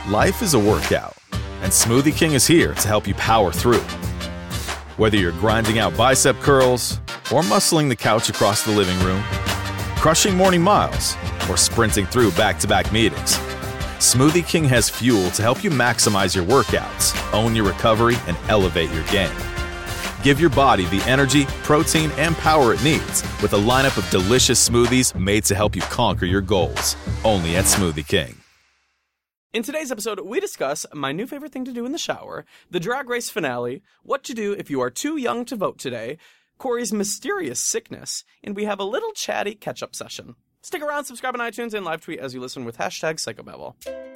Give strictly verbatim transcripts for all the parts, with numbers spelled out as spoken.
Life is a workout, and Smoothie King is here to help you power through. Whether you're grinding out bicep curls or muscling the couch across the living room, crushing morning miles, or sprinting through back-to-back meetings, Smoothie King has fuel to help you maximize your workouts, own your recovery, and elevate your game. Give your body the energy, protein, and power it needs with a lineup of delicious smoothies made to help you conquer your goals. Only at Smoothie King. In today's episode, we discuss my new favorite thing to do in the shower, the Drag Race finale, what to do if you are too young to vote today, Corey's mysterious sickness, and we have a little chatty catch-up session. Stick around, subscribe on iTunes, and live tweet as you listen with hashtag Psychobabble.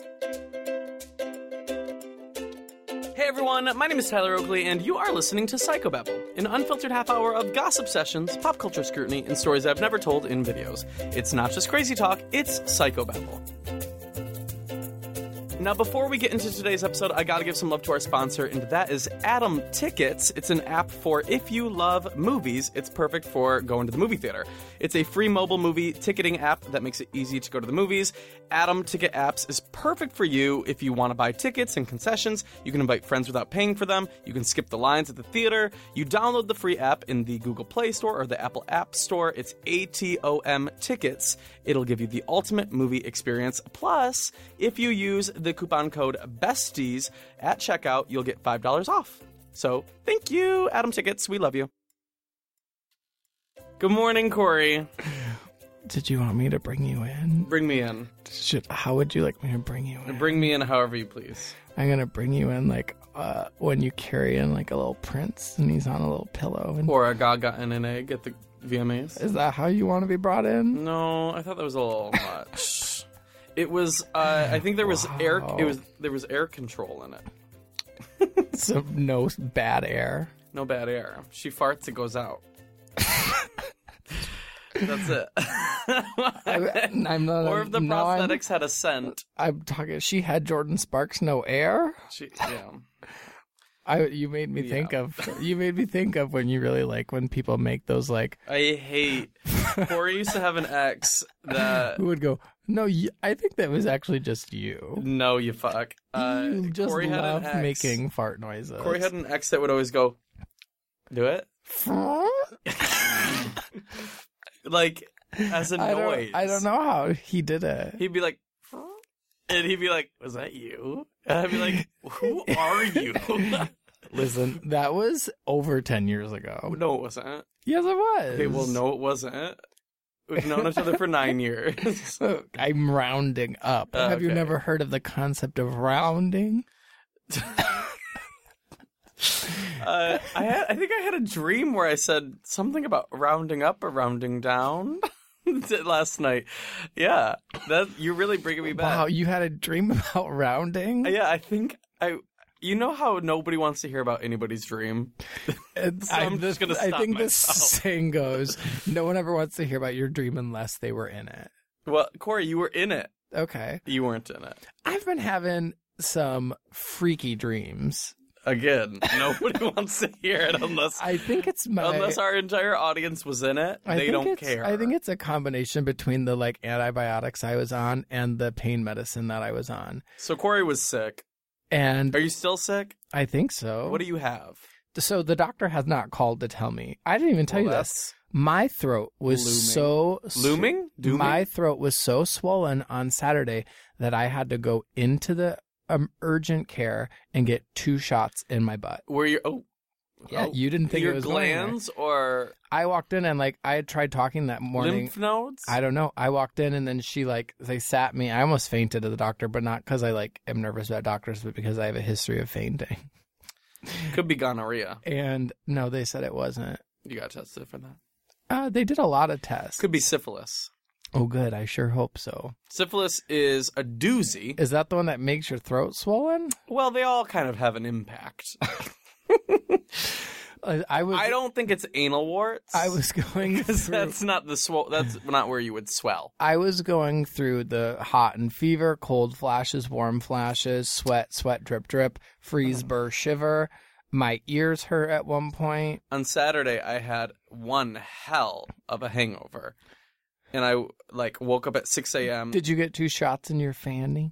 Hey everyone, my name is Tyler Oakley, and you are listening to Psychobabble, an unfiltered half hour of gossip sessions, pop culture scrutiny, and stories I've never told in videos. It's not just crazy talk, it's Psychobabble. Now, before we get into today's episode, I gotta give some love to our sponsor, and that is Atom Tickets. It's an app for if you love movies, it's perfect for going to the movie theater. It's a free mobile movie ticketing app that makes it easy to go to the movies. Atom Ticket Apps is perfect for you if you want to buy tickets and concessions. You can invite friends without paying for them. You can skip the lines at the theater. You download the free app in the Google Play Store or the Apple App Store. It's A T O M Tickets. It'll give you the ultimate movie experience. Plus, if you use the coupon code BESTIES at checkout, you'll get five dollars off. So, thank you, Atom Tickets. We love you. Good morning, Corey. Did you want me to bring you in? Bring me in. Should, how would you like me to bring you in? Bring me in however you please. I'm going to bring you in like uh, when you carry in like a little prince and he's on a little pillow. And... Or a Gaga and an egg at the V M As. Is that how you want to be brought in? No, I thought that was a little much. It was, uh, I think there was wow. air, it was, there was air control in it. So no bad air? No bad air. She farts, it goes out. That's it. I, I'm not, or if the no, prosthetics I'm, had a scent. I'm talking. She had Jordan Sparks, no air. She, yeah. I. You made me yeah. think of. You made me think of when you really like when people make those like. I hate. Corey used to have an ex that who would go. No, you, I think that was actually just you. No, you fuck. Uh, you just Corey love had an ex. making fart noises. Corey had an ex that would always go, "Do it." Like, as a I noise. Don't, I don't know how he did it. He'd be like, and he'd be like, was that you? And I'd be like, who are you? Listen, that was over ten years ago. No, it wasn't. Yes, it was. Okay, well, no, it wasn't. We've known each other for nine years. I'm rounding up. Uh, Have you okay. never heard of the concept of rounding? Uh, I had, I think I had a dream where I said something about rounding up or rounding down last night. Yeah, that you're really bringing me back. Wow, you had a dream about rounding? Yeah, I think I. You know how nobody wants to hear about anybody's dream. So I'm just gonna stop I think myself. this saying goes: no one ever wants to hear about your dream unless they were in it. Well, Corey, you were in it. Okay, you weren't in it. I've been having some freaky dreams. Again, nobody wants to hear it unless I think it's my unless our entire audience was in it. I they think don't it's, care. I think it's a combination between the like antibiotics I was on and the pain medicine that I was on. So Corey was sick. And are you still sick? I think so. What do you have? So the doctor has not called to tell me. I didn't even tell well, you this. My throat was looming. so looming. Dooming? My throat was so swollen on Saturday that I had to go into the um, urgent care and get two shots in my butt. Were you? Oh, yeah. Oh, you didn't think your it was glands or? I walked in and like I had tried talking that morning. Lymph nodes? I don't know. I walked in and then she like they sat me. I almost fainted at the doctor, but not because I like am nervous about doctors, but because I have a history of fainting. Could be gonorrhea. And no, they said it wasn't. You got tested for that? Uh, they did a lot of tests. Could be syphilis. Oh, good. I sure hope so. Syphilis is a doozy. Is that the one that makes your throat swollen? Well, they all kind of have an impact. I was. I don't think it's anal warts. I was going because through, that's not the swell. That's not where you would swell. I was going through the hot and fever, cold flashes, warm flashes, sweat, sweat, drip, drip, freeze, burr, shiver. My ears hurt at one point. On Saturday, I had one hell of a hangover. and I like woke up at six a.m. Did you get two shots in your fanny?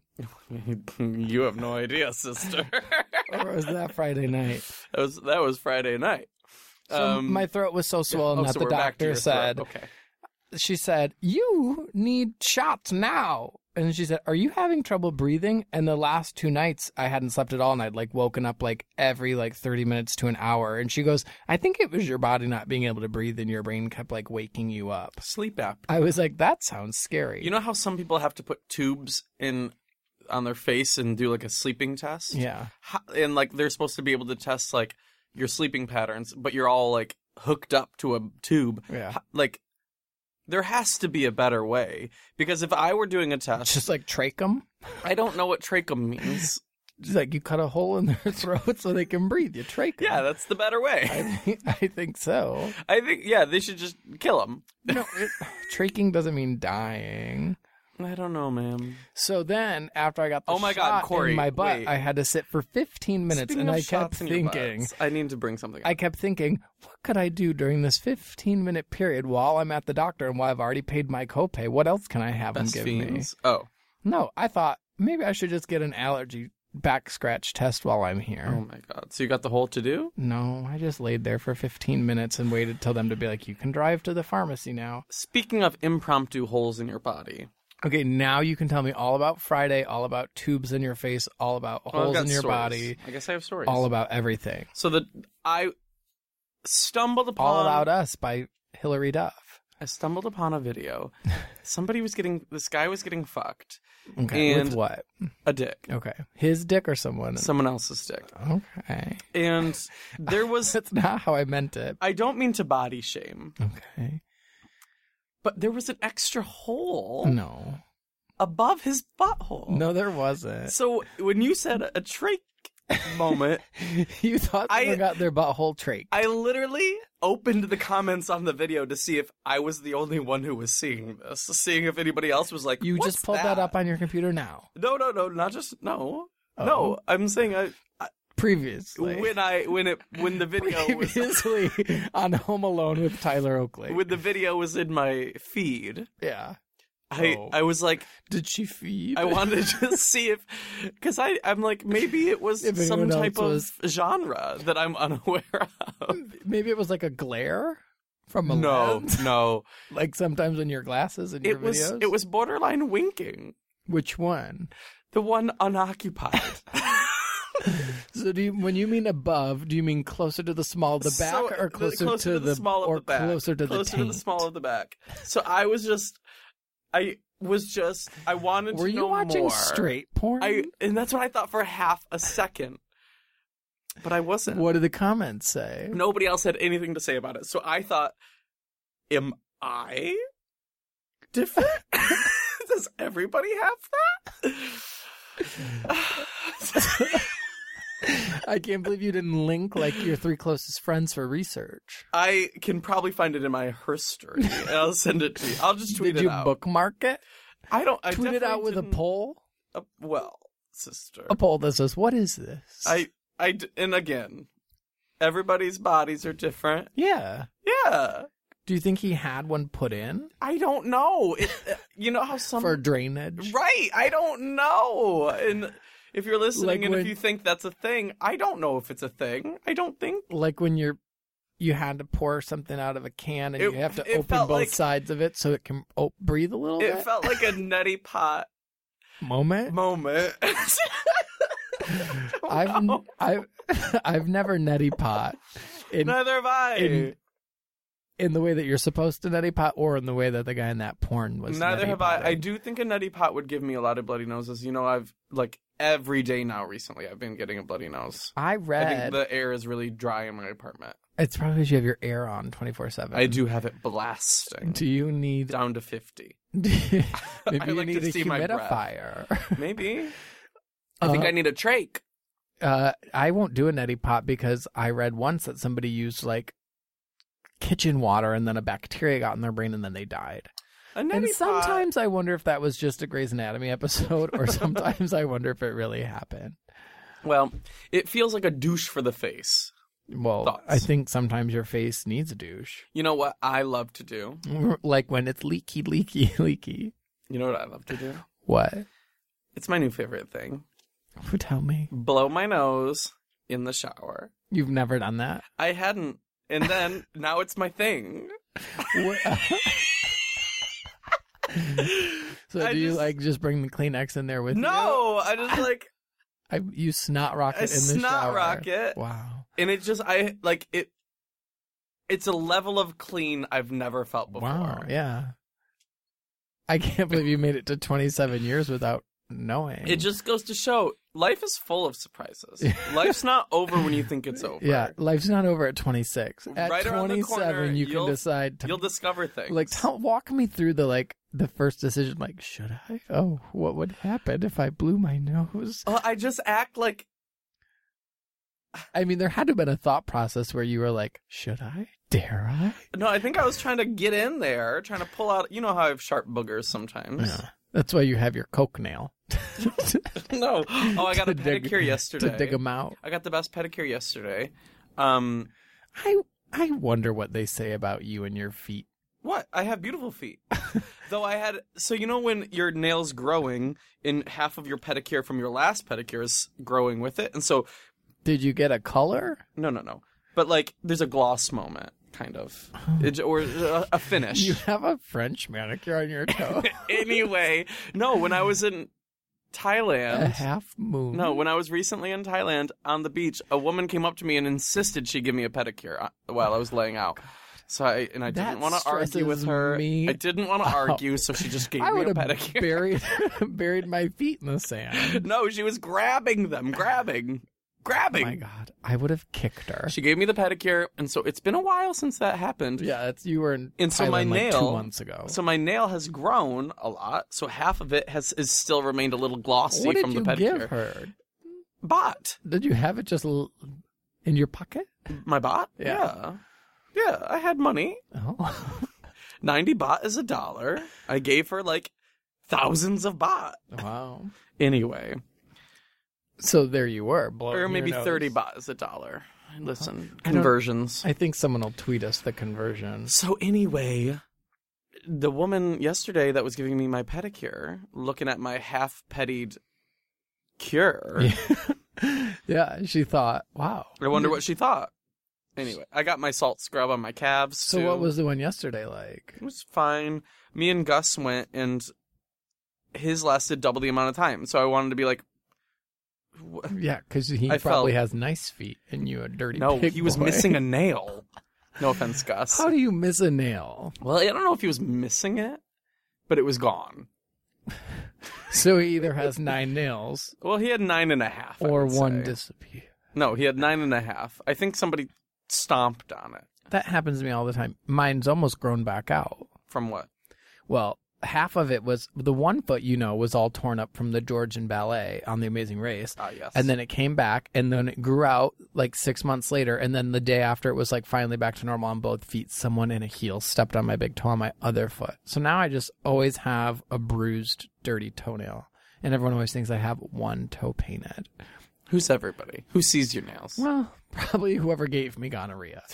You have no idea, sister. Or was that Friday night? That was that was Friday night. So Um, my throat was so swollen oh, that so the we're back to doctor your said, throat. Okay. she said, you need shots now. And she said, are you having trouble breathing? And the last two nights I hadn't slept at all, and I'd like woken up like every like thirty minutes to an hour. And she goes, I think it was your body not being able to breathe and your brain kept like waking you up. Sleep app. I was like, that sounds scary. You know how some people have to put tubes in on their face and do like a sleeping test? Yeah. How, and like they're supposed to be able to test like your sleeping patterns, but you're all like hooked up to a tube. Yeah. How, like there has to be a better way, because if I were doing a test, Just like trachum. I don't know what trachum means. Just like you cut a hole in their throat so they can breathe. You trachum. Yeah, that's the better way. I think, I think so. I think, yeah, they should just kill them. No, it, tracheing doesn't mean dying. I don't know, man. So then, after I got the Oh my God, shot Corey, in my butt, wait. I had to sit for fifteen minutes, Speaking and of I kept shots in your thinking, butts, I need to bring something up. I kept thinking, what could I do during this fifteen minute period while I'm at the doctor and while I've already paid my copay? What else can I have Best them give fiends. Oh. me? No, I thought maybe I should just get an allergy back scratch test while I'm here. Oh my God. So you got the whole to do? No, I just laid there for fifteen minutes and waited till them to be like, you can drive to the pharmacy now. Speaking of impromptu holes in your body. Okay, now you can tell me all about Friday, all about tubes in your face, all about Well, I've holes got in your stories. body, I guess I have stories. all about everything. So the I stumbled upon All About Us by Hillary Duff. I stumbled upon a video. Somebody was getting this guy was getting fucked. Okay, And- with what? A dick. Okay, his dick or someone? Someone else's dick. Okay, And there was that's not how I meant it. I don't mean to body shame, Okay, but there was an extra hole no, above his butthole. no, there wasn't. So when you said a trach moment, You thought I- someone got their butthole trach. I literally opened the comments on the video to see if I was the only one who was seeing this, seeing if anybody else was like, You "What's just pulled that? up on your computer now. No, no, no, not just no, Oh. no. I'm saying I, I Previously, when I when it when the video was previously on Home Alone with Tyler Oakley. when the video was in my feed, yeah. I Oh. I was like, Did she feed? I wanted to see if, because I I'm like maybe it was If some anyone type of else was- genre that I'm unaware of. Maybe it was like a glare from a No, lens. no, Like sometimes in your glasses in your it was videos. it was borderline winking. Which one? The one unoccupied. So do you, when you mean above, do you mean closer to the small of the back, So, or the- closer, to, the, small of or the back? closer to closer the to taint? the small of the back. So I was just, I was just, I wanted Were to you know watching more. straight porn? I and that's what I thought for half a second, but I wasn't. What did the comments say? Nobody else had anything to say about it, so I thought, am I different? Does everybody have that? I can't believe you didn't link like your three closest friends for research. I can probably find it in my history, and I'll send it to you. I'll just tweet Did it you out. bookmark it? I don't. I Tweet it out definitely with a didn't- poll. Uh, well, sister, A poll that says, "What is this?" I, I, d- and again, everybody's bodies are different. yeah. Yeah, Do you think he had one put in I don't know. It, uh, you know how some for drainage? right? I don't know. And if you're listening, Like and when- if you think that's a thing, I don't know if it's a thing. I don't think. Like when you're you had to pour something out of a can and It- you have to it open felt both like- sides of it so it can oh, breathe a little It bit. felt like a nutty pot Moment. moment. I've know. I've I've never neti pot in Neither have I. in- in the way that you're supposed to neti pot, or in the way that the guy in that porn was. Neither neti have I. I potting. do think a nutty pot would give me a lot of bloody noses. You know, I've like every day now recently I've been getting a bloody nose. I I read think the air is really dry in my apartment. it's probably because you have your air on twenty-four seven. I do have it blasting Do you need down to fifty. maybe I you like need to a see my breath. humidifier? Maybe. I think Uh, I need a trach. Uh, I won't do a neti pot because I read once that somebody used like kitchen water and then a bacteria got in their brain and then they died. A And neti pot. sometimes I wonder if that was just a Grey's Anatomy episode, or sometimes I wonder if it really happened. Well, it feels like a douche for the face. Well, Thoughts? I think sometimes your face needs a douche. You know what I love to do? Like when it's leaky, leaky, leaky. You know what I love to do? What? It's my new favorite thing. Who tell me? Blow my nose in the shower. You've never done that? I hadn't. And then now it's my thing. What? So I do you just- like just bring the Kleenex in there with you? No, I just like, I, you snot rocket I in the snot shower. rocket. Wow. and it just, I, like, it, it's a level of clean I've never felt before. Wow. Yeah. I can't believe you made it to twenty-seven years without knowing. It just goes to show life is full of surprises. Life's not over when you think it's over. Yeah, life's not over at twenty-six. At Right around the twenty-seven, corner, you can you'll- decide to You'll discover things. like tell, walk me through the like the first decision. Like, should I? Oh, what would happen if I blew my nose? Uh, I just act like, I mean, there had to have been a thought process where you were like, should I? Dare I? no, I think I was trying to get in there, trying to pull out, you know how I have sharp boogers sometimes. Yeah. That's why you have your coke nail. No. Oh, I got a To dig- pedicure yesterday. to dig them out. I got the best pedicure yesterday. Um, I I wonder what they say about you and your feet. what? I have beautiful feet. Though I had, so you know when your nail's growing and half of your pedicure from your last pedicure is growing with it? And so, Did you get a color? no, no, no. But like, there's a gloss moment, kind of. It, or a, a finish. You have a French manicure on your toe. Anyway, no, when I was in a Thailand. half moon. No, when I was recently in Thailand on the beach, a woman came up to me and insisted she give me a pedicure uh, while I was laying out. So I and I That didn't want to argue with stresses her. me I didn't want to argue, so she just gave I me would a have pedicure. buried buried my feet in the sand. No, she was grabbing them, grabbing, grabbing. Oh my God, I would have kicked her. She gave me the pedicure, and so it's been a while since that happened. Yeah, it's you were in And so my Thailand, like, nail, two months ago. so my nail has grown a lot. So half of it has is still remained a little glossy what did from you the pedicure. give her? Bot. Did you have it just l- in your pocket? My bot? Yeah. yeah. Yeah, I had money. Oh, ninety baht is a dollar. I gave her like thousands of baht. wow. Anyway, So there you were, blowing or your maybe nose. thirty baht is a dollar. Listen, I don't- conversions. I think someone will tweet us the conversion. So anyway, the woman yesterday that was giving me my pedicure, looking at my half-pettied cure, Yeah, she thought, wow. I wonder what she thought. Anyway, I got my salt scrub on my calves. So too. what was the one yesterday like? It was fine. Me and Gus went, and his lasted double the amount of time. So I wanted to be like, wh- Yeah, because he I probably felt- has nice feet, and you a dirty no, pig he was boy. missing a nail. No offense, Gus. How do you miss a nail? Well, I don't know if he was missing it, but it was gone. So he either has nine nails Well, he had nine and a half. I or would one say. disappear. No, he had nine and a half. I think somebody stomped on it. That happens to me all the time. Mine's almost grown back out. From what? Well, half of it was the one foot, you know, was all torn up from the Georgian ballet on The Amazing Race. Ah, yes. And then it came back, and then it grew out like six months later. And then the day after, it was like finally back to normal on both feet. Someone in a heel stepped on my big toe on my other foot. So now I just always have a bruised, dirty toenail. And everyone always thinks I have one toe painted. Who's everybody? Who sees your nails? Well, probably whoever gave me gonorrhea.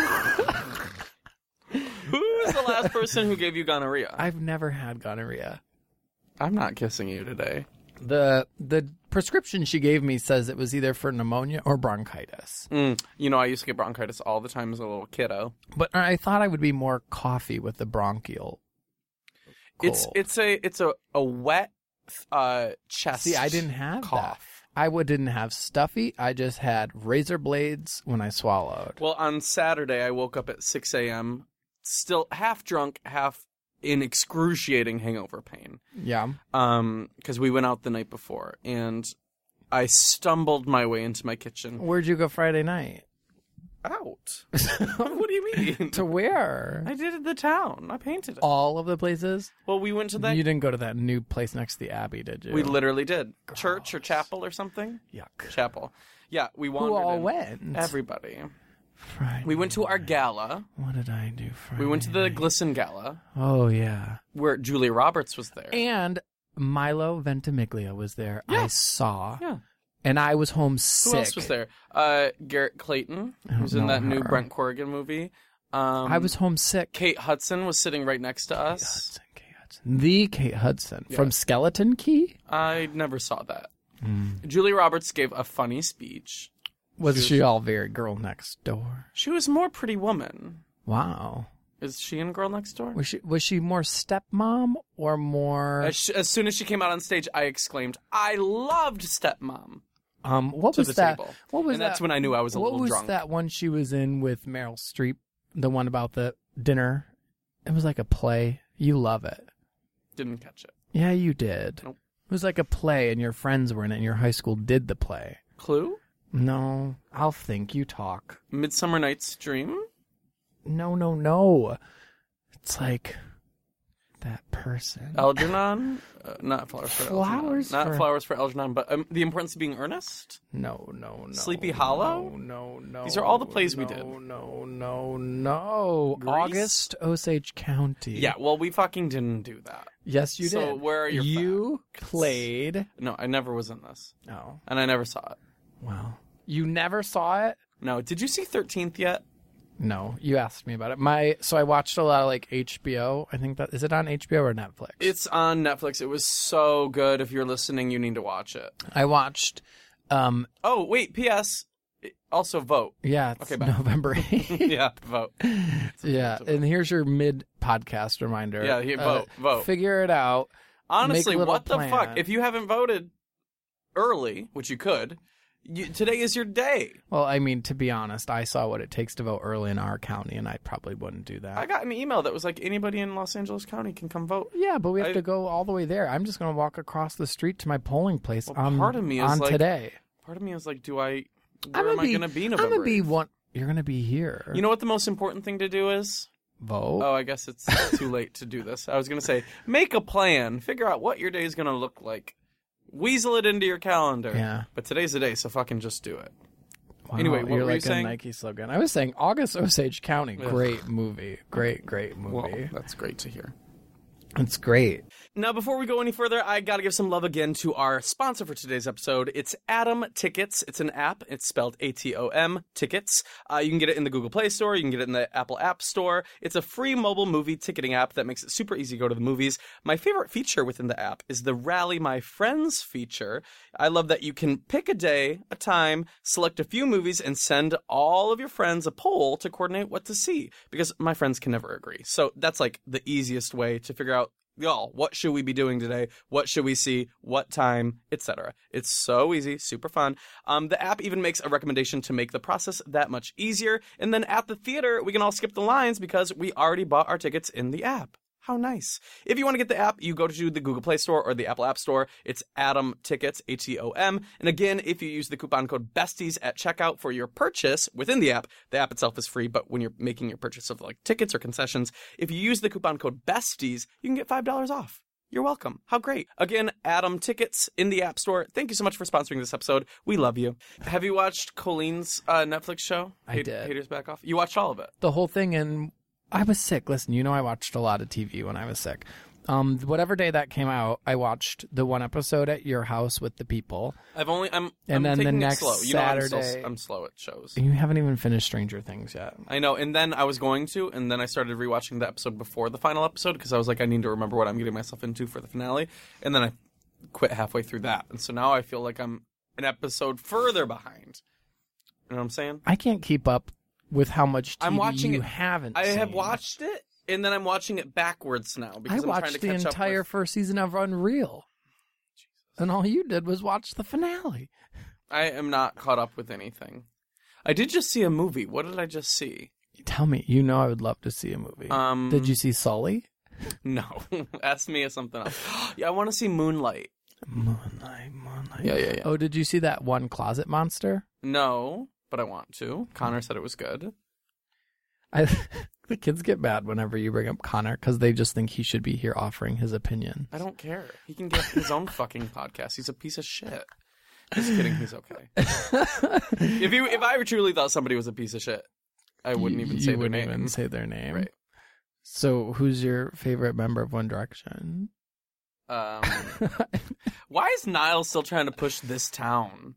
Who is the last person who gave you gonorrhea? I've never had gonorrhea. I'm not kissing you today. The the prescription she gave me says it was either for pneumonia or bronchitis. Mm, you know, I used to get bronchitis all the time as a little kiddo. But I thought I would be more coffee with the bronchial cold. It's it's a it's a, a wet uh, chest. See, I didn't have cough. that. I would, didn't have stuffy. I just had razor blades when I swallowed. Well, on Saturday, I woke up at six a.m., still half drunk, half in excruciating hangover pain. Yeah. Um, because we went out the night before, and I stumbled my way into my kitchen. Where'd you go Friday night? Out. What do you mean? To where? I did it the town. I painted it. All of the places? Well, we went to that. You didn't go to that new place next to the Abbey, did you? We literally did. Church or chapel or something? Yuck. Chapel. Yeah, we wandered Who all in. went? Everybody. Friday. We went to our gala. What did I do Friday? We went to the night? Glisten Gala, Oh, yeah. where Julia Roberts was there. And Milo Ventimiglia was there. Yeah. I saw. Yeah. And I was Who homesick. else was there? Uh, Garrett Clayton, I don't who's in know that new her. Brent Corrigan movie. Um, I was homesick. Kate Hudson was sitting right next to us. Hudson, Kate Hudson. The Kate Hudson Yeah. from Skeleton Key? I never saw that. Mm. Julia Roberts gave a funny speech. Was She she, was- all very girl next door? She was more Pretty Woman. Wow. Is she in Girl Next Door? Was she was she more stepmom or more As, sh- as soon as she came out on stage, I exclaimed, "I loved Stepmom." um what to was the that? table. What was And that? that's when I knew I was a what little was drunk. that one she was in with Meryl Streep? The one about the dinner. It was like a play. You love it. Didn't catch it. Yeah, you did. Nope. It was like a play and your friends were in it and your high school did the play. Clue? No, I'll think. You talk. Midsummer Night's Dream? No, no, no. It's like that person. Algernon? Uh, not Flowers for Flowers Algernon. Not for- Flowers for Algernon, but um, The Importance of Being Earnest? No, no, no. Sleepy Hollow? No, no, no. These are all the plays we no, did. No, no, no. Grease? August, Osage County. Yeah, well, we fucking didn't do that. Yes, you So did. where are your You facts? played. No, I never was in this. Oh, And I never saw it. wow. You never saw it? No, did you see thirteenth yet? No, you asked me about it. My so I watched a lot of like H B O. I think that is it on H B O or Netflix? It's on Netflix. It was so good. If you're listening, you need to watch it. I watched. Um, Oh, wait, P S Also vote. yeah, it's Okay, bye. November eighth. Yeah, vote. Yeah, and here's your mid podcast reminder. Yeah, here, vote, vote. Figure it out. Honestly, Make a little what the plan. fuck? If you haven't voted early, which you could, you, today is your day. Well, I mean, to be honest, I saw what it takes to vote early in our county, and I probably wouldn't do that. I got an email that was like, anybody in Los Angeles County can come vote. yeah, but we have I- to go all the way there. I'm just going to walk across the street to my polling place Well, on, part of me is on like, today. Part of me is like, do I, I'm where am gonna I be, going to be I'm November going to be eighth? one. You're going to be here. You know what the most important thing to do is? vote. Oh, I guess it's too late to do this. I was going to say, make a plan. Figure out what your day is going to look like. Weasel it into your calendar. Yeah. But today's the day, so fucking just do it. Wow, Anyway, what you're were you like saying? a Nike slogan. I was saying August Osage County. Ugh. Great movie. Great, great Well, movie. that's great to hear. It's great. Now, before we go any further, I gotta give some love again to our sponsor for today's episode. It's Atom Tickets. It's an app. It's spelled A T O M, Tickets. Uh, you can get it in the Google Play Store. You can get it in the Apple App Store. It's a free mobile movie ticketing app that makes it super easy to go to the movies. My favorite feature within the app is the Rally My Friends feature. I love that you can pick a day, a time, select a few movies, and send all of your friends a poll to coordinate what to see, because my friends can never agree. So that's like the easiest way to figure out, y'all, what should we be doing today? What should we see? What time? Etc. It's so easy, super fun. Um, the app even makes a recommendation to make the process that much easier. And then at the theater, we can all skip the lines because we already bought our tickets in the app. How nice. If you want to get the app, you go to the Google Play Store or the Apple App Store. It's Atom Tickets, A T O M. And again, if you use the coupon code BESTIES at checkout for your purchase within the app, the app itself is free, but when you're making your purchase of like tickets or concessions, if you use the coupon code BESTIES, you can get five dollars off. You're welcome. How great. Again, Atom Tickets in the App Store. Thank you so much for sponsoring this episode. We love you. Have you watched Colleen's uh, Netflix show? I did. Haters Back Off? You watched all of it? The whole thing, and I was sick. Listen, you know I watched a lot of T V when I was sick. Um, whatever day that came out, I watched the one episode at your house with the people. I've only I'm And I'm then the taking next it slow. You know, I'm, Saturday- still, I'm slow at shows. You haven't even finished Stranger Things yet. I know, and then I was going to, and then I started rewatching the episode before the final episode because I was like, I need to remember what I'm getting myself into for the finale, and then I quit halfway through that, and so now I feel like I'm an episode further behind. You know what I'm saying? I can't keep up with how much T V I'm watching you it- haven't I seen. have watched it, and then I'm watching it backwards now I because I'm trying to watched the catch entire up with... first season of Unreal. And all you did was watch the finale. I am not caught up with anything. I did just see a movie. What did I just see? Tell me, you know I would love to see a movie. Um, Did you see Sully? No. Ask me something else. Yeah, I want to see Moonlight. Moonlight, Moonlight. Yeah, yeah, yeah. Oh, did you see that one Closet Monster? No, but I want to. Connor said it was good. I, the kids get mad whenever you bring up Connor because they just think he should be here offering his opinion. I don't care. He can get his own fucking podcast. He's a piece of shit. Just kidding. He's okay. if you, if I truly thought somebody was a piece of shit, I wouldn't even you say wouldn't their name. even say their name. Right. So, who's your favorite member of One Direction? Um, why is Niall still trying to push This Town?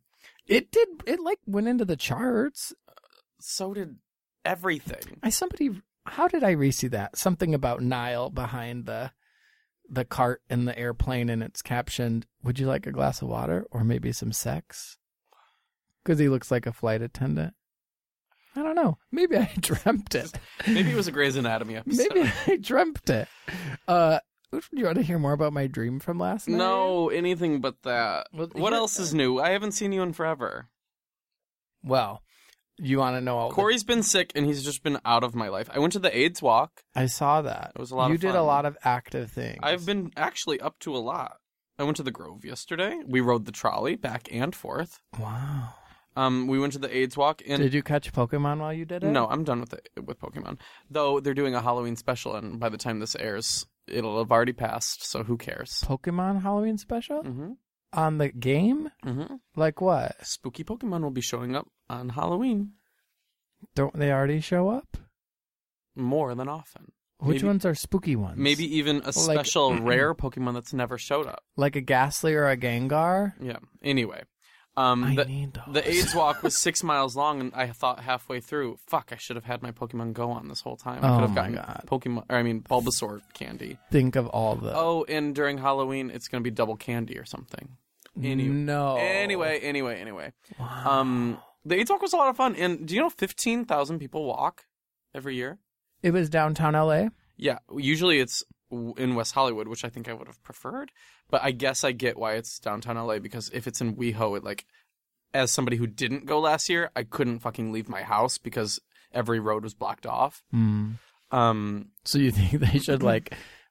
It did. It like went into the charts. So did everything. I somebody. How did I re-see that? Something about Niall behind the the cart in the airplane, and it's captioned, "Would you like a glass of water or maybe some sex?" Because he looks like a flight attendant. I don't know. Maybe I dreamt it. Maybe it was a Grey's Anatomy episode. Maybe I dreamt it. Uh, do you want to hear more about my dream from last night? No, anything but that. Well, what here- else is new? I haven't seen you in forever. Well, you want to know all the- Corey's been sick, and he's just been out of my life. I went to the AIDS walk. I saw that. It was a lot You of did a fun. lot of active things. I've been actually up to a lot. I went to the Grove yesterday. We rode the trolley back and forth. Wow. Um, we went to the AIDS walk. And Did you catch Pokemon while you did it? No, I'm done with it with Pokemon. Though they're doing a Halloween special, and by the time this airs, it'll have already passed. So who cares? Pokemon Halloween special? Mm-hmm. On the game? Mm-hmm. Like what? Spooky Pokemon will be showing up on Halloween Don't they already show up? more than often. Which Maybe- ones are spooky ones? Maybe even a Like- special rare Pokemon that's never showed up. Like a Ghastly or a Gengar? Yeah. Anyway, um, I the, need those. the AIDS walk was six miles long, and I thought halfway through, fuck, I should have had my Pokemon Go on this whole time. I Oh could have my gotten God. Pokemon, or I mean Bulbasaur candy. Think of all the... Oh, and during Halloween, it's going to be double candy or something. Any- no. Anyway, anyway, anyway. Wow. Um, the AIDS walk was a lot of fun, and do you know fifteen thousand people walk every year? It was downtown L A? Yeah, usually it's w- in West Hollywood, which I think I would have preferred. But I guess I get why it's downtown L A, because if it's in WeHo, it like, as somebody who didn't go last year, I couldn't fucking leave my house because every road was blocked off. Hmm. Um, So you think they should, like,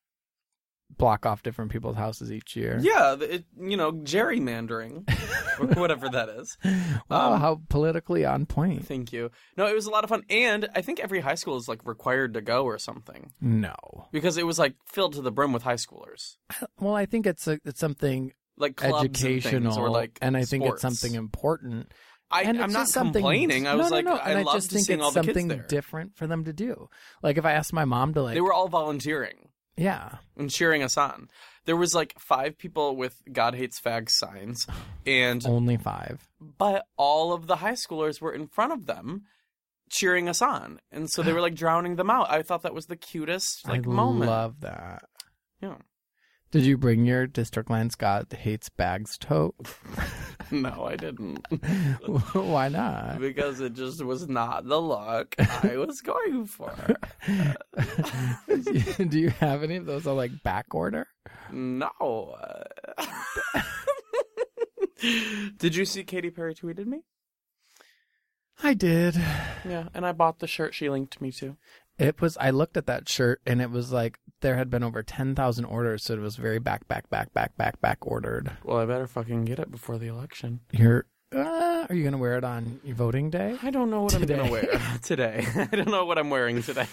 block off different people's houses each year? yeah, it, you know, gerrymandering, or whatever that is. Wow, Um, how politically on point. Thank you. No, it was a lot of fun, and I think every high school is like required to go or something No. because it was like filled to the brim with high schoolers, Well, I think it's a, it's something like clubs and things, educational, or like and I think sports. it's something important. I, And I'm it's not just something, complaining. I no, was no, like, no. I and I loved just think seeing it's all the kids something there. different for them to do. Like if I asked my mom to like, They were all volunteering yeah, and cheering us on. There was like five people with "God hates fags" signs, and only five. but all of the high schoolers were in front of them, cheering us on, and so they were like drowning them out. I thought that was the cutest like I moment. love that. Yeah. Did you bring your District Lance God hates bags tote? No, I didn't. Why not? Because it just was not the look I was going for. Do you have any of those on like back order? No. Did you see Katy Perry tweeted me? I did. Yeah, and I bought the shirt she linked me to. It was, I looked at that shirt and it was like there had been over ten thousand orders. So it was very back, back, back, back, back, back ordered. Well, I better fucking get it before the election. You're, uh, are you going to wear it on your voting day? I don't know what Today. I'm going to wear today. I don't know what I'm wearing today.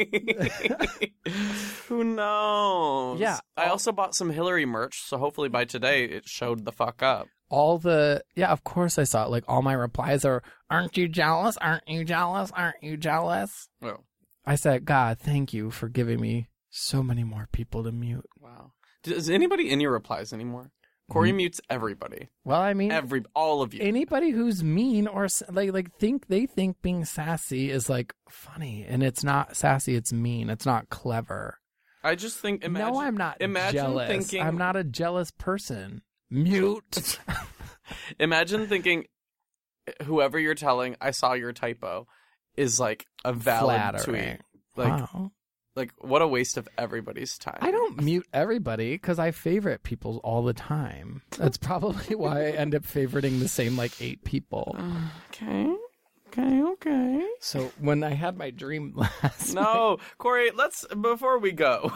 Who knows? Yeah. I also bought some Hillary merch, so hopefully by today it showed the fuck up. All the, yeah, of course I saw it. Like all my replies are, aren't you jealous? Aren't you jealous? Aren't you jealous? Oh, I said, God, thank you for giving me so many more people to mute. wow. Does anybody in your replies anymore? Corey Mm. mutes everybody. Well, I mean, Every, all of you. anybody who's mean or s- like like think they think being sassy is like funny, and it's not sassy. It's mean. It's not clever. I just think, imagine. no, I'm not imagine jealous. thinking- I'm not a jealous person. Mute. Imagine thinking whoever you're telling, I saw your typo, is like a valid Flattering. tweet. Like, Wow. like what a waste of everybody's time. I don't mute everybody because I favorite people all the time. That's probably why I end up favoriting the same like eight people. Okay. Okay, okay. So when I had my dream last night, No, Corey, let's, before we go.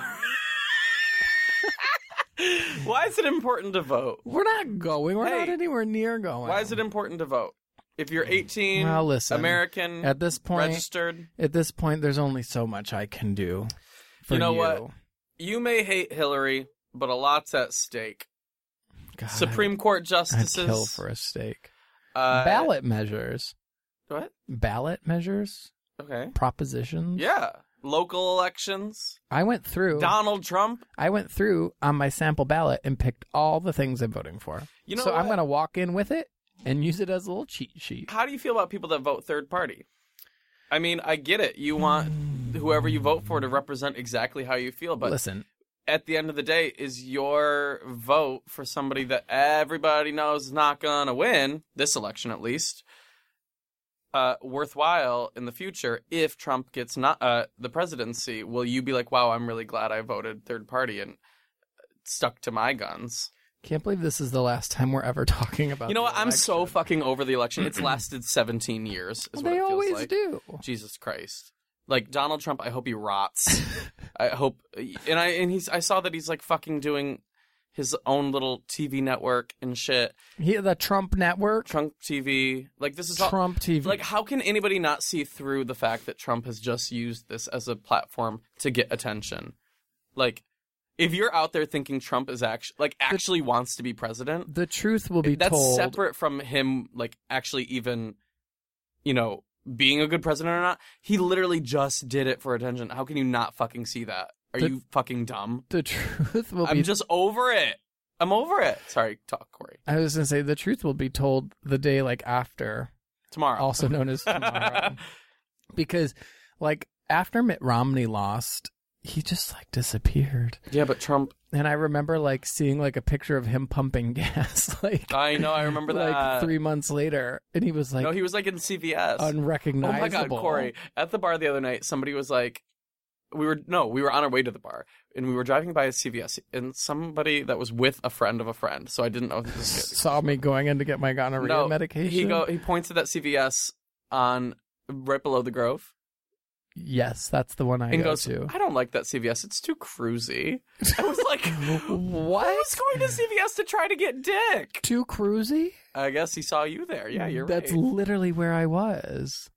Why is it important to vote? we're not going. We're not Hey. anywhere near going. Why is it important to vote? If you're eighteen, Well, listen, American, at this point, registered, At this point, there's only so much I can do for You know you. what? you may hate Hillary, but a lot's at stake. God, Supreme Court I'd justices. kill for a steak. uh, Ballot measures. What? Ballot measures? Okay. Propositions? Yeah. Local elections. I went through. Donald Trump. I went through on my sample ballot and picked all the things I'm voting for. You know so I'm what? going to walk in with it and use it as a little cheat sheet. How do you feel about people that vote third party? I mean, I get it. You want whoever you vote for to represent exactly how you feel, but Listen, at the end of the day, is your vote for somebody that everybody knows is not going to win, this election at least, uh, worthwhile in the future if Trump gets not uh, the presidency? Will you be like, wow, I'm really glad I voted third party and stuck to my guns? can't believe this is the last time we're ever talking about You know the what? I'm so election. fucking over the election. It's lasted seventeen years. Is Well, what they it feels always like. do. Jesus Christ. Like Donald Trump, I hope he rots. I hope, and I and he's. I saw that he's like fucking doing his own little T V network and shit. He, the Trump Network, Trump T V. Like this is all, Trump T V. Like, how can anybody not see through the fact that Trump has just used this as a platform to get attention? Like, if you're out there thinking Trump is actually like actually wants to be president, the truth will be that's told. separate from him. Like, actually, even, you know, being a good president or not. He literally just did it for attention. How can you not fucking see that? Are The- you fucking dumb? The truth will I'm be. just over it. I'm over it. Sorry, talk, Corey. I was gonna say the truth will be told the day like after, Tomorrow. also known as tomorrow, because like after Mitt Romney lost, he just like disappeared. Yeah, but Trump. And I remember like seeing like a picture of him pumping gas, like I know. I remember like that. three months later, and he was like no, he was like in C V S. unrecognizable. Oh my God, Corey. At the bar the other night, somebody was like, we were, no, we were on our way to the bar, and we were driving by a C V S, and somebody that was with a friend of a friend, so I didn't know if this was good. Saw me going in to get my gonorrhea No, medication. He go. He points to that C V S on right below the Grove, Yes, that's the one I and go goes, to. "I don't like that C V S. It's too cruisy." I was like, What? "Who's going to C V S to try to get dick?" Too cruisy? I guess he saw you there. Yeah, you're That's right. literally where I was.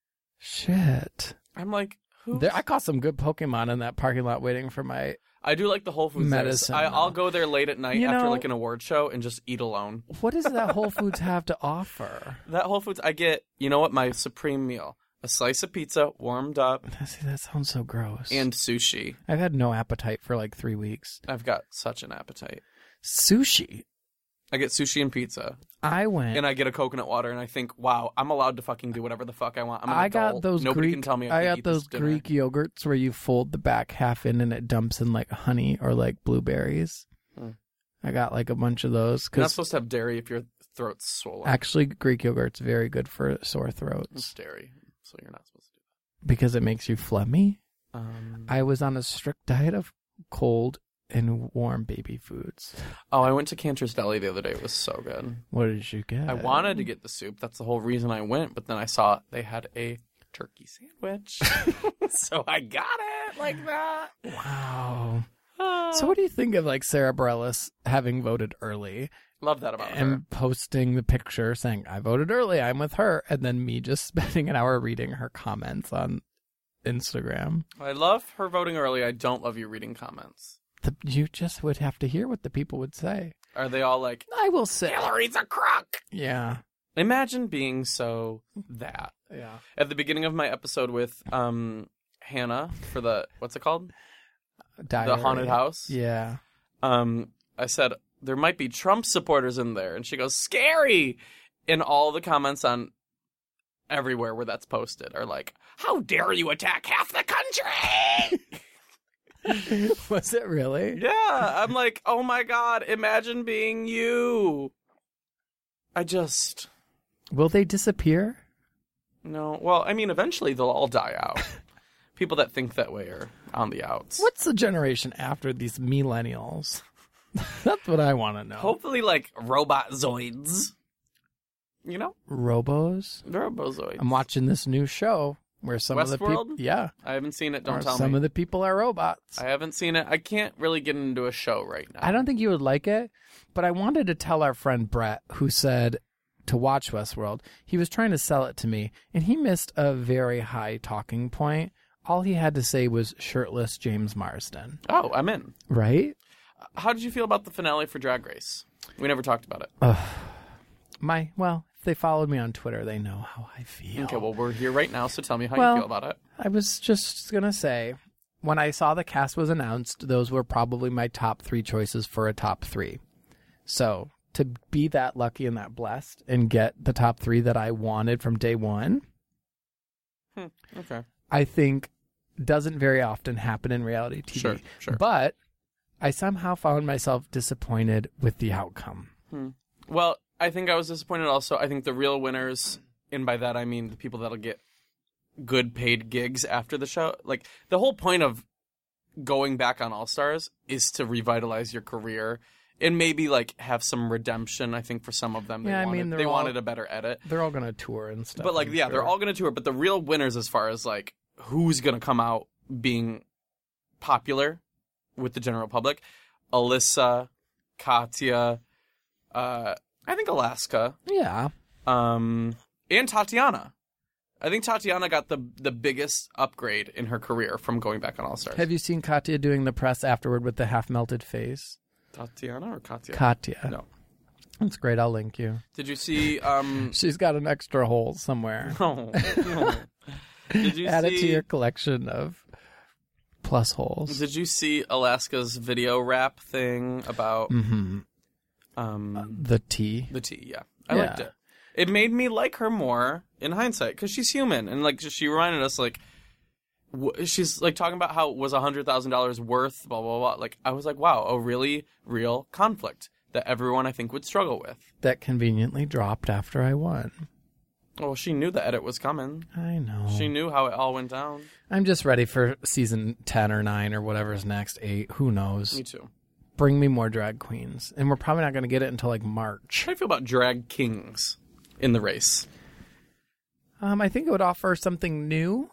Shit. I'm like, who? There, I caught some good Pokemon in that parking lot waiting for my. I do like the Whole Foods. there. Medicine, I, I'll though. go there late at night You after know- like an award show and just eat alone. What does that Whole Foods have to offer? That Whole Foods, I get. You know what? My supreme meal: a slice of pizza, warmed up, See, that sounds so gross. and sushi. I've had no appetite for like three weeks. I've got such an appetite. Sushi. I get sushi and pizza. I went. And I get a coconut water, and I think, wow, I'm allowed to fucking do whatever the fuck I want. I'm an I got adult. those Nobody Greek. can tell me I, I can got eat those this dinner. Greek yogurts where you fold the back half in and it dumps in like honey or like blueberries. Hmm. I got like a bunch of those You're not because supposed to have dairy if your throat's swollen. actually Greek yogurt's very good for sore It's throats dairy, so you're not supposed to do because it makes you phlegmy. that. Um, I was on a strict diet of cold and warm baby foods. oh, I went to Cantor's Deli the other day. It was so good. What did you get? I wanted to get the soup. That's the whole reason I went. But then I saw they had a turkey sandwich, so I got it like that. Wow. So what do you think of like Sarah Bareilles having voted early Love that about and her. posting the picture saying, I voted early, I'm with her, and then me just spending an hour reading her comments on Instagram? I love her voting early. I don't love you reading comments. The, you just would have to hear what the people would say. Are they all like, I will say. Hillary's a crook? Yeah. Imagine being so that. Yeah. At the beginning of my episode with um Hannah for the, what's it called? The haunted house. Yeah. Um, I said, there might be Trump supporters in there. And she goes, scary! And all the comments on everywhere where that's posted are like, how dare you attack half the country? Was it really? Yeah, I'm like, oh my God, imagine being you. I just, Will they disappear? no. Well, I mean, eventually they'll all die out. People that think that way are on the outs. What's the generation after these millennials? That's what I want to know. Hopefully, like, robot zoids. You know? Robos? Robozoids. I'm watching this new show where some of the people, Westworld? yeah, I haven't seen it, don't or tell some me. of the people are robots. I haven't seen it. I can't really get into a show right now. I don't think you would like it, but I wanted to tell our friend Brett, who said to watch Westworld. He was trying to sell it to me, and he missed a very high talking point. All he had to say was shirtless James Marsden. Oh, I'm in. Right? How did you feel about the finale for Drag Race? We never talked about it. My, well, if they followed me on Twitter, they know how I feel. Okay, well, we're here right now, so tell me how Well, you feel about it. I was just going to say, when I saw the cast was announced, those were probably my top three choices for a top three. So, to be that lucky and that blessed and get the top three that I wanted from day one. Hmm. Okay. I think doesn't very often happen in reality T V. Sure, sure. But I somehow found myself disappointed with the outcome. Hmm. Well, I think I was disappointed also. I think the real winners, and by that I mean the people that'll get good paid gigs after the show. Like, the whole point of going back on All Stars is to revitalize your career and maybe, like, have some redemption. I think for some of them, they, Yeah, I wanted, mean, they're they all- wanted a better edit. They're all going to tour and stuff. But, like, I'm yeah, sure. they're all going to tour. But the real winners as far as, like, who's going to come out being popular with the general public, Alyssa, Katya, uh, I think Alaska, Yeah. um, and Tatiana. I think Tatiana got the the biggest upgrade in her career from going back on All Stars. Have you seen Katya doing the press afterward with the half-melted face? Tatiana or Katya? Katya. No. That's great. I'll link you. Did you see? Um, She's got an extra hole somewhere. no, no. Did you Add see? it to your collection of plus holes. Did you see Alaska's video rap thing about Mm-hmm. um, The tea. the tea? Yeah, I Yeah. liked it. It made me like her more in hindsight because she's human and like she reminded us like w- she's like talking about how it was a hundred thousand dollars worth blah blah blah. Like I was like, wow, a really real conflict that everyone I think would struggle with. That conveniently dropped after I won. Well, she knew the edit was coming. I know. She knew how it all went down. I'm just ready for season ten or nine or whatever's next, eight. Who knows? Me too. Bring me more drag queens. And we're probably not going to get it until like March. How do you feel about drag kings in the race? Um, I think it would offer something new.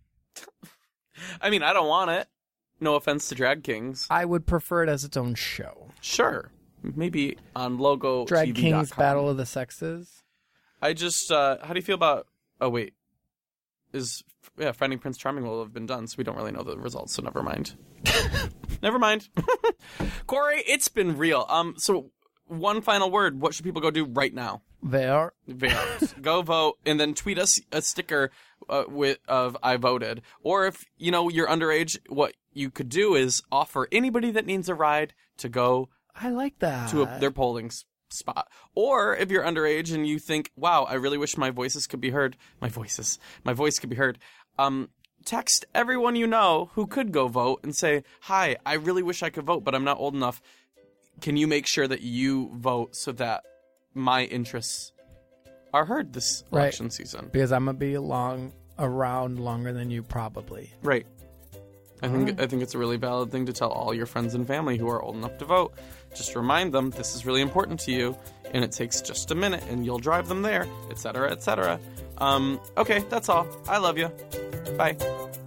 I mean, I don't want it. No offense to drag kings. I would prefer it as its own show. Sure. Maybe on Logo Drag T V Kings dot com. Battle of the Sexes. I just, uh, how do you feel about, oh wait, is, yeah, Finding Prince Charming will have been done, so we don't really know the results, so never mind. Never mind. Corey, it's been real. Um, so one final word, what should people go do right now? There. Vote. Go vote, and then tweet us a sticker uh, with of I voted. Or if, you know, you're underage, what you could do is offer anybody that needs a ride to go I like that. to a, their polling s- spot. Or if you're underage and you think, wow, I really wish my voices could be heard. My voices. My voice could be heard. Um, text everyone you know who could go vote and say, hi, I really wish I could vote, but I'm not old enough. Can you make sure that you vote so that my interests are heard this Right. election season? Because I'm going to be along, around longer than you probably. Right. I think Alright. I think it's a really valid thing to tell all your friends and family who are old enough to vote. Just remind them this is really important to you, and it takes just a minute, and you'll drive them there, et cetera, et cetera. Um, okay, that's all. I love you. Bye.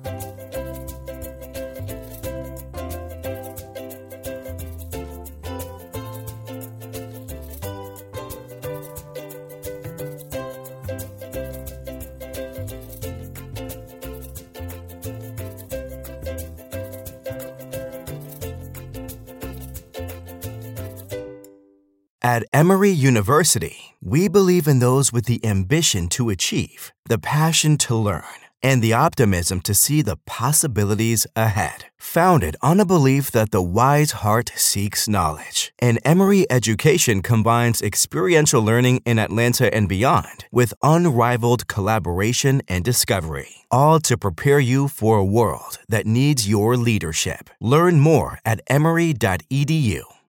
At Emory University, we believe in those with the ambition to achieve, the passion to learn, and the optimism to see the possibilities ahead. Founded on a belief that the wise heart seeks knowledge, and Emory education combines experiential learning in Atlanta and beyond with unrivaled collaboration and discovery, all to prepare you for a world that needs your leadership. Learn more at emory dot e d u.